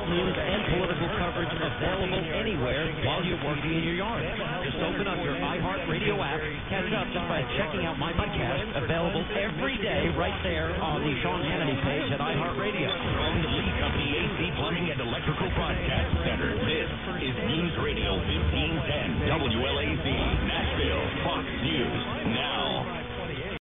news and political coverage available anywhere while you're working in your yard. Just open up your iHeartRadio app, catch up just by checking out my podcast, available every day right there on the Sean Hannity page at iHeartRadio. From the Lee Company AC Plumbing and Electrical Broadcast Center, this is News Radio 1510 WLAZ, Nashville, Fox News. Now,